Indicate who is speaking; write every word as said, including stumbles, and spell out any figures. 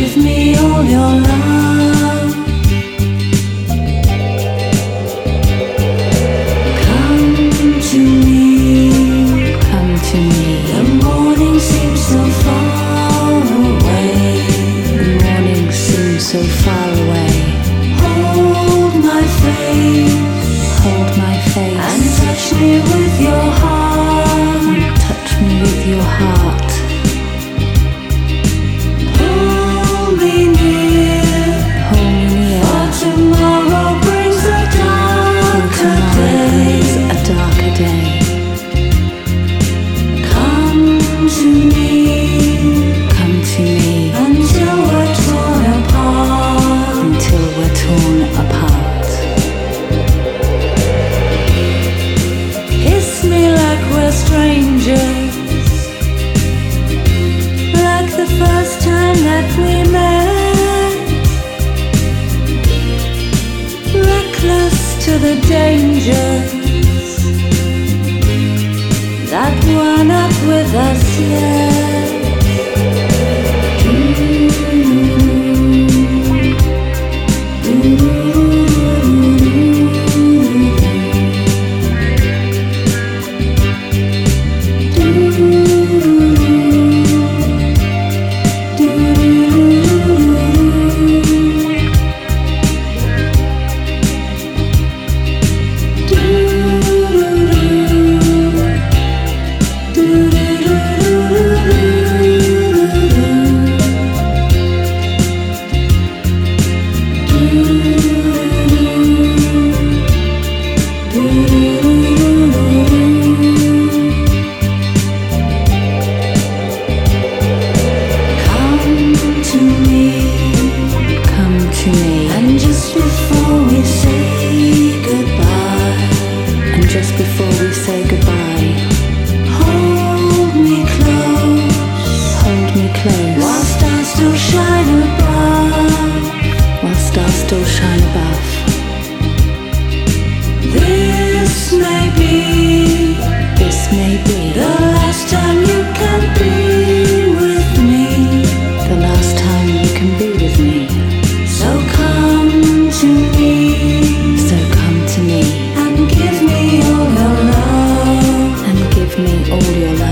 Speaker 1: give me all your love. Come to me,
Speaker 2: come to me.
Speaker 1: the morning seems so far away.
Speaker 2: The morning seems so far away.
Speaker 1: Hold my face,
Speaker 2: Hold my face
Speaker 1: and touch me with your heart.
Speaker 2: and touch me with your heart.
Speaker 1: Pull me near,
Speaker 2: Hold me near.
Speaker 1: for tomorrow brings a darker day.
Speaker 2: A darker day.
Speaker 1: Come to me,
Speaker 2: Come to me
Speaker 1: until we're torn apart.
Speaker 2: until we're torn apart.
Speaker 1: Kiss me like we're strangers, like the first time that we met. Reckless to the dangers that were not with us yet. Come to me,
Speaker 2: Come to me.
Speaker 1: and just before we say goodbye,
Speaker 2: And just before we say goodbye,
Speaker 1: hold me close,
Speaker 2: hold me close
Speaker 1: while stars still shine above.
Speaker 2: while stars still shine above.
Speaker 1: This may be
Speaker 2: This may be
Speaker 1: the last time you can be with me.
Speaker 2: the last time you can be with me.
Speaker 1: So come to me
Speaker 2: So come to me
Speaker 1: and give me all your love.
Speaker 2: and give me all your love.